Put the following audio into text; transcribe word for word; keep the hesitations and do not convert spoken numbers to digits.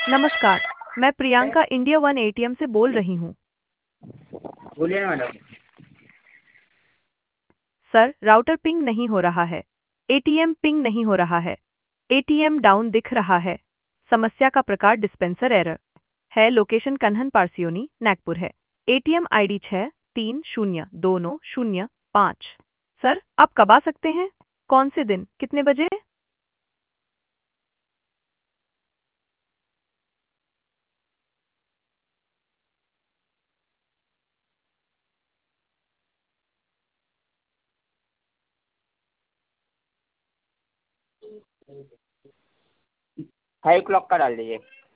नमस्कार। मैं Priyanka India one ATM से बोल रही हूँ। बोलिए ना मैडम। सर, राउटर पिंग नहीं हो रहा है। एटीएम पिंग नहीं हो रहा है। एटीएम डाउन दिख रहा है। समस्या का प्रकार डिस्पेंसर एरर है। लोकेशन कन्हन पारसियोनी, नागपुर है। एटीएम आईडी छः तीन शून्य दो नौ शून्य पाँच। सर, आप कब आ सकते हैं? कौन से दिन, कितने बजे? फाइव क्लॉक का डाल दीजिए।